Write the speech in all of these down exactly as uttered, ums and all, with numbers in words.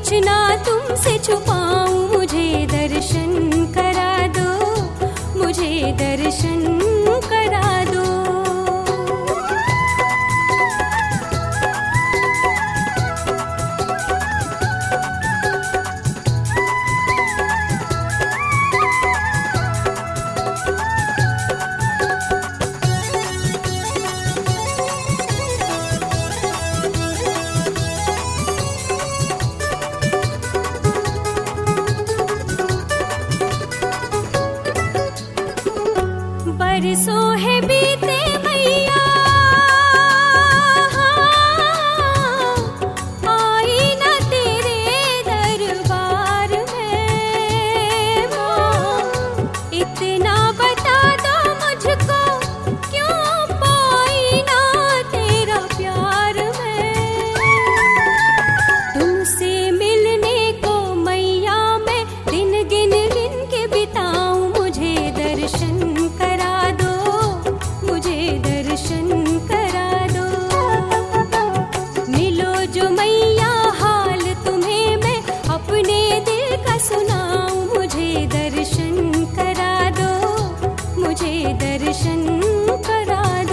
कुछ ना तुमसे छुपाऊं, मुझे दर्शन करा दो, मुझे दर्शन करा दो। बरसों है बीते मैया, आई न तेरे दरबार में माँ। इतना बता दो मुझको, क्यों पाई ना तेरा प्यार मैं। तुमसे मिलने को मैया मैं दिन गिन गिन के बिताऊं, मुझे दर्शन करा दो, मुझे दर्शन करा दो। मिलो जो मैया हाल तुम्हें मैं अपने दिल का सुनाऊं, मुझे दर्शन करा दो, मुझे दर्शन करा दो।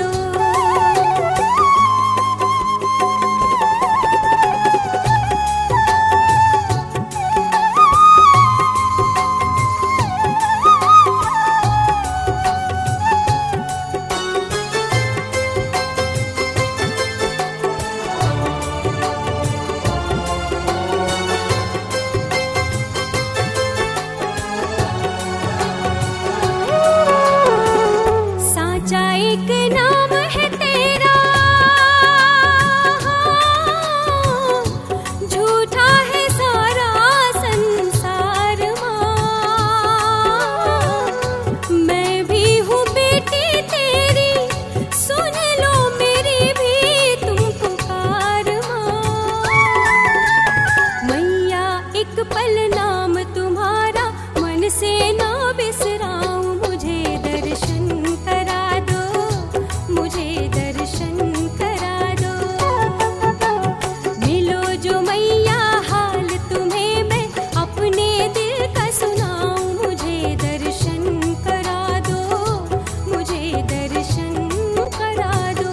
एक नाम है तेरा, झूठा है सारा संसार माँ। मैं भी हूँ बेटी तेरी, सुन लो मेरी भी तुम पुकार माँ। मैया एक पल नाम तुम्हारा मन से ना बिसराऊं, मुझे दर्शन करा दो, मुझे दर्शन करा दो। मिलो जो मैया हाल तुम्हें मैं अपने दिल का सुनाऊं, मुझे दर्शन करा दो, मुझे दर्शन करा दो।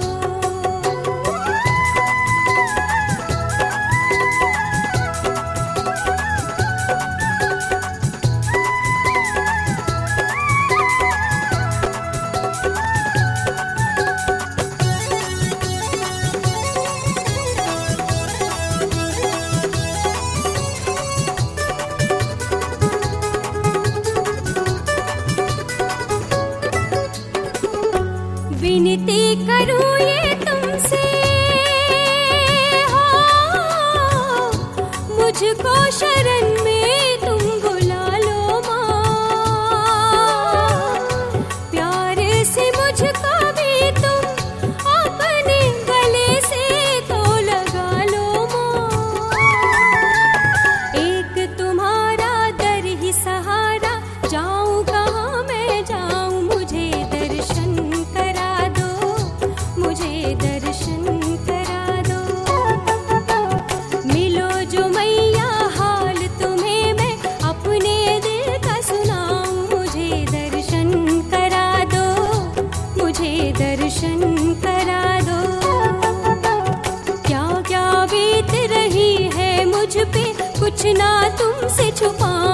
विनती करूं ये तुमसे हो, मुझको शरण में तुम बुला लो माँ। प्यार से मुझको भी तुम अपने गले से तो लगा लो माँ। एक तुम्हारा दर ही सहारा, जाऊं कहाँ मैं जाऊं, मुझे दर्शन करा दो, मुझे दर्शन करा दो। मिलो जो मैया हाल तुम्हें मैं अपने दिल का सुनाऊं, मुझे दर्शन करा दो, मुझे दर्शन करा दो। क्या क्या बीत रही है मुझ पे, कुछ ना तुमसे छुपा